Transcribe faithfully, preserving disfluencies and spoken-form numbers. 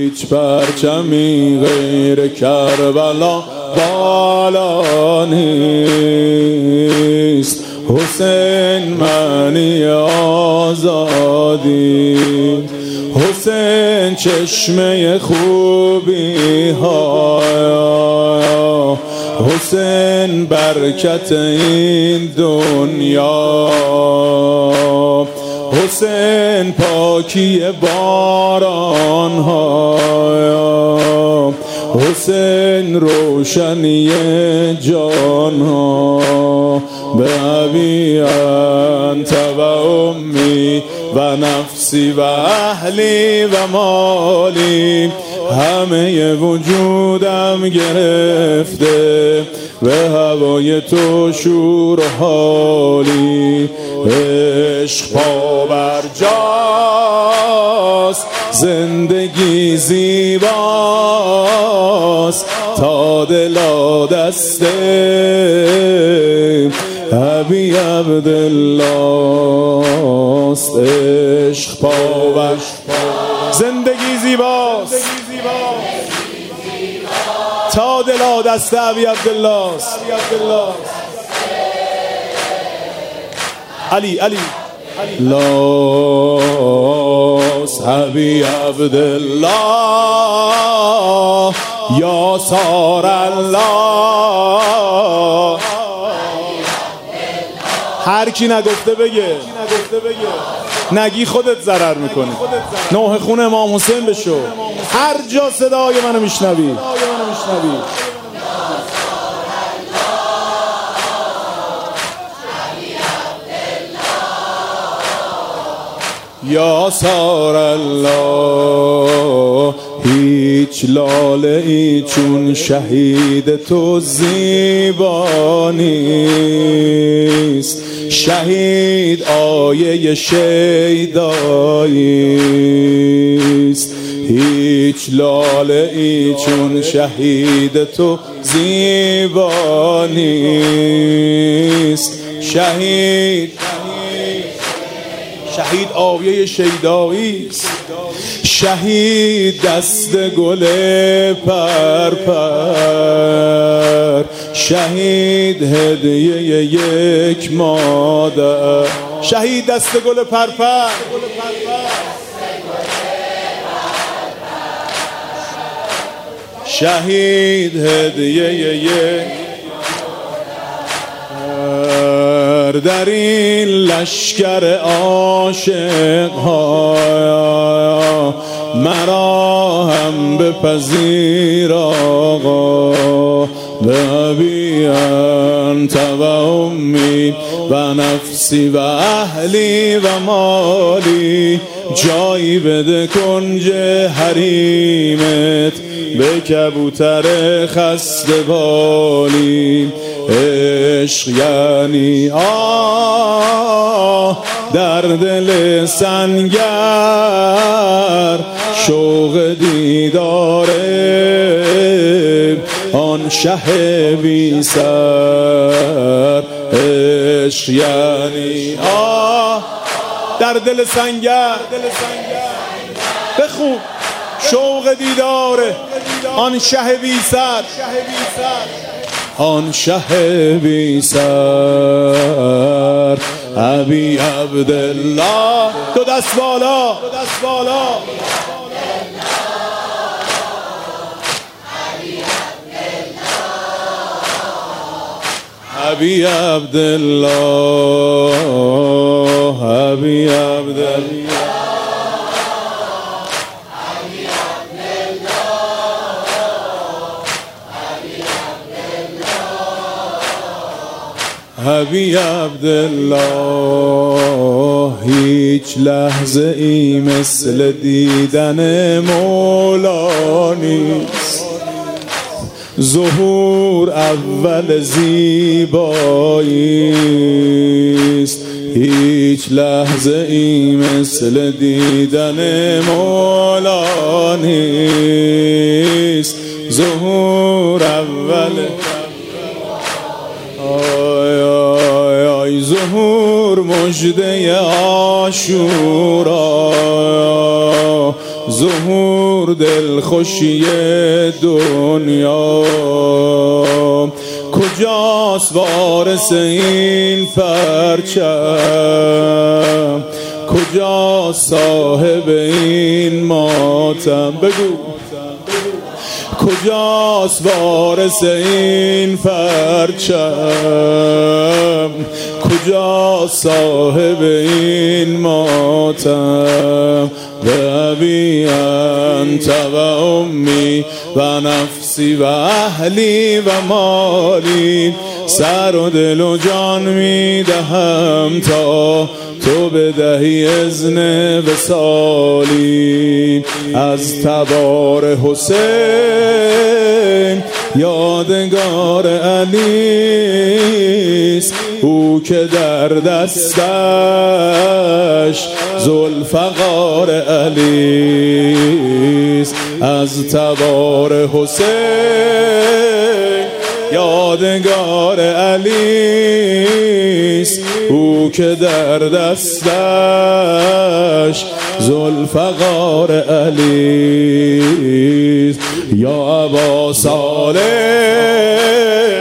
هیچ پرچمی غیر کربلا بالا نیست. حسین معنی آزادی، حسین چشمه خوبی ها، حسین برکت این دنیا، حسین پاکی باران ها، حسین روشنی جان ها. به ابی انت و امی و نفسی و اهلی و مالی، همه وجودم گرفته به هوای تو شور حالی. عشق پابرجاست، زندگی زیباست، تا دلا دسته ابی عبدالله است. عشق پابرجاست، زندگی زیباست، تا دلا دست ابی عبدالله است. علی علی لاس ابی عبدالله یا سار الله. هر کی نگفته بگه، نگی خودت ضرر میکنی. نوح خون امام حسین بشو، هر جا صدای منو میشنوی. یا سار الله، هیچ لاله ای چون شهید تو زیبا نیست. شهید آیه شیدایی است. هیچ لاله ای چون شهید تو زیبا نیست. شهید شهید آیه شیدایی است. شهید دست گل پرپر، شهید هدیه یک مادر. شهید دست گل پرپر، شهید هدیه یک در این لشکر عاشق ها. مرا هم بپذیر آقا، به ابی انت و امی و نفسی و اهلی و مالی. جایی بده کنج حریمت به کبوتر خسته بالی. عشق یعنی آه در دل سنگر، شوق دیداره آن شه بی سر. عشق یعنی آه در دل سنگر، بخون شوق دیداره آن شه بی سر، آن شه بی سر. ابی عبدالله، دو دست بالا، دو دست بالا. ابی عبدالله، ابی عبدالله، ابی عبدالله. هیچ لحظه ای مثل دیدن مولا نیست. ظهور اول زیبایی است. هیچ لحظه ای مثل دیدن مولا نیست. ظهور اول آی آی آی ظهور مژده عاشورا، ظهور دلخوشی دنیا. کجاست وارث این پرچم؟ کجاست صاحب این ماتم؟ بگو کجاست وارث این پرچم؟ کجاست صاحب این ماتم؟ به ابی انت و امی و نفسی و اهلی و مالی، سر و دل و جان می دهم تا تو بدهی اذن وصالی. از تبار حسین یادگار علیست، او که در دستش ذوالفقار علیست. از تبار حسین یادگار علیست، او که در دستش ذوالفقار علیست. یا ابا صالح